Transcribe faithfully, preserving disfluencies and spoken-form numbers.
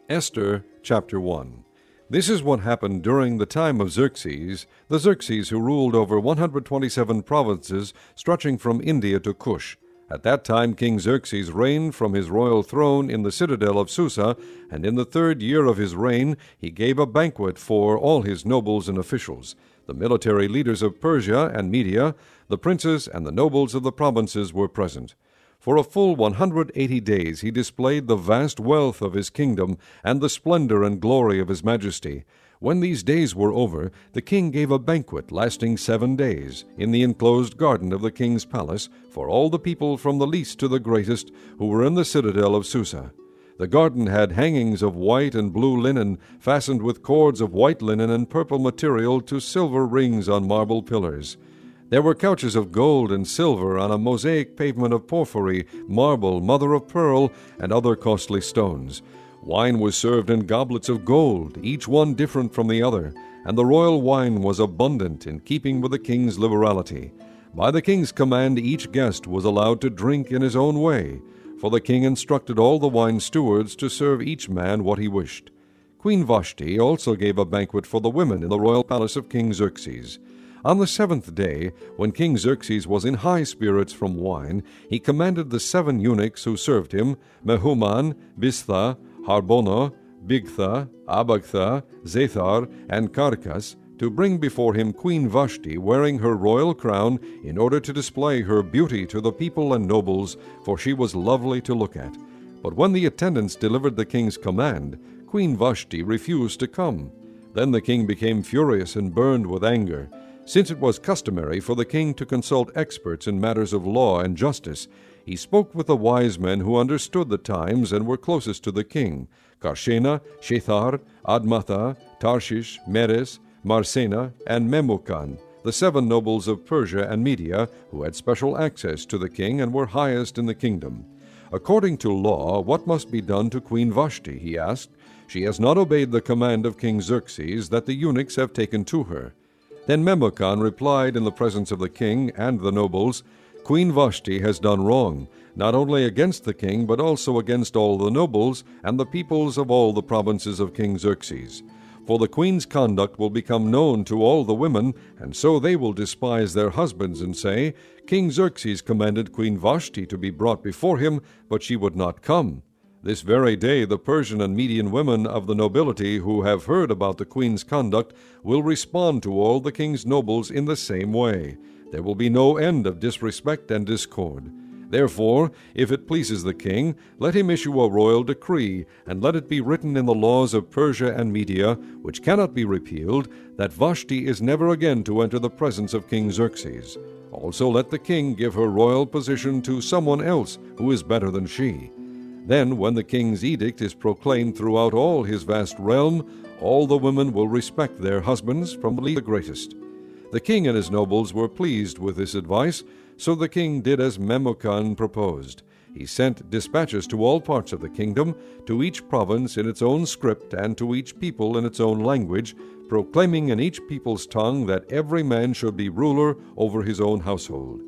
Esther chapter one. This is what happened during the time of Xerxes, the Xerxes who ruled over one hundred twenty-seven provinces stretching from India to Cush. At that time King Xerxes reigned from his royal throne in the citadel of Susa, and in the third year of his reign he gave a banquet for all his nobles and officials, the military leaders of Persia and Media, the princes and the nobles of the provinces were present. For a full one hundred eighty days he displayed the vast wealth of his kingdom and the splendor and glory of his majesty. When these days were over, the king gave a banquet lasting seven days in the enclosed garden of the king's palace for all the people from the least to the greatest who were in the citadel of Susa. The garden had hangings of white and blue linen, fastened with cords of white linen and purple material to silver rings on marble pillars. There were couches of gold and silver on a mosaic pavement of porphyry, marble, mother of pearl, and other costly stones. Wine was served in goblets of gold, each one different from the other, and the royal wine was abundant in keeping with the king's liberality. By the king's command each guest was allowed to drink in his own way, for the king instructed all the wine stewards to serve each man what he wished. Queen Vashti also gave a banquet for the women in the royal palace of King Xerxes. On the seventh day, when King Xerxes was in high spirits from wine, he commanded the seven eunuchs who served him, Mehuman, Biztha, Harbona, Bigtha, Abagtha, Zethar, and Carcas, to bring before him Queen Vashti wearing her royal crown in order to display her beauty to the people and nobles, for she was lovely to look at. But when the attendants delivered the king's command, Queen Vashti refused to come. Then the king became furious and burned with anger. Since it was customary for the king to consult experts in matters of law and justice, he spoke with the wise men who understood the times and were closest to the king, Karshena, Shethar, Admatha, Tarshish, Meres, Marsena, and Memucan, the seven nobles of Persia and Media, who had special access to the king and were highest in the kingdom. According to law, what must be done to Queen Vashti, he asked. She has not obeyed the command of King Xerxes that the eunuchs have taken to her. Then Memucan replied in the presence of the king and the nobles, Queen Vashti has done wrong, not only against the king, but also against all the nobles and the peoples of all the provinces of King Xerxes. For the queen's conduct will become known to all the women, and so they will despise their husbands and say, King Xerxes commanded Queen Vashti to be brought before him, but she would not come. This very day the Persian and Median women of the nobility who have heard about the queen's conduct will respond to all the king's nobles in the same way. There will be no end of disrespect and discord. Therefore, if it pleases the king, let him issue a royal decree, and let it be written in the laws of Persia and Media, which cannot be repealed, that Vashti is never again to enter the presence of King Xerxes. Also let the king give her royal position to someone else who is better than she. Then, when the king's edict is proclaimed throughout all his vast realm, all the women will respect their husbands, from the least to the greatest. The king and his nobles were pleased with this advice, so the king did as Memucan proposed. He sent dispatches to all parts of the kingdom, to each province in its own script, and to each people in its own language, proclaiming in each people's tongue that every man should be ruler over his own household.